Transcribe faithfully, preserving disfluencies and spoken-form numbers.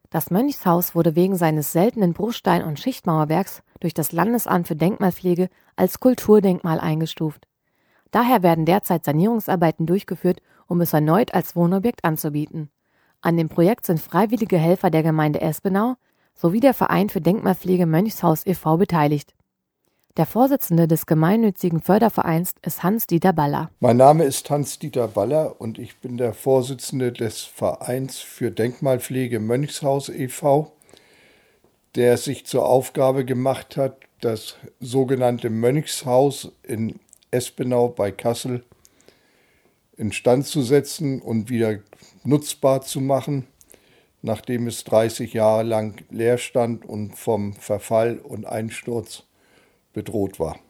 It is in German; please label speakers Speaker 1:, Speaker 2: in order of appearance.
Speaker 1: Das Mönchshaus wurde wegen seines seltenen Bruchstein- und Schichtmauerwerks durch das Landesamt für Denkmalpflege als Kulturdenkmal eingestuft. Daher werden derzeit Sanierungsarbeiten durchgeführt, um es erneut als Wohnobjekt anzubieten. An dem Projekt sind freiwillige Helfer der Gemeinde Espenau sowie der Verein für Denkmalpflege Mönchshaus e V beteiligt. Der Vorsitzende des gemeinnützigen Fördervereins ist Hans-Dieter Baller.
Speaker 2: Mein Name ist Hans-Dieter Baller und ich bin der Vorsitzende des Vereins für Denkmalpflege Mönchshaus e V, der sich zur Aufgabe gemacht hat, das sogenannte Mönchshaus in Espenau bei Kassel instand zu setzen und wieder nutzbar zu machen, nachdem es dreißig Jahre lang leer stand und vom Verfall und Einsturz bedroht war.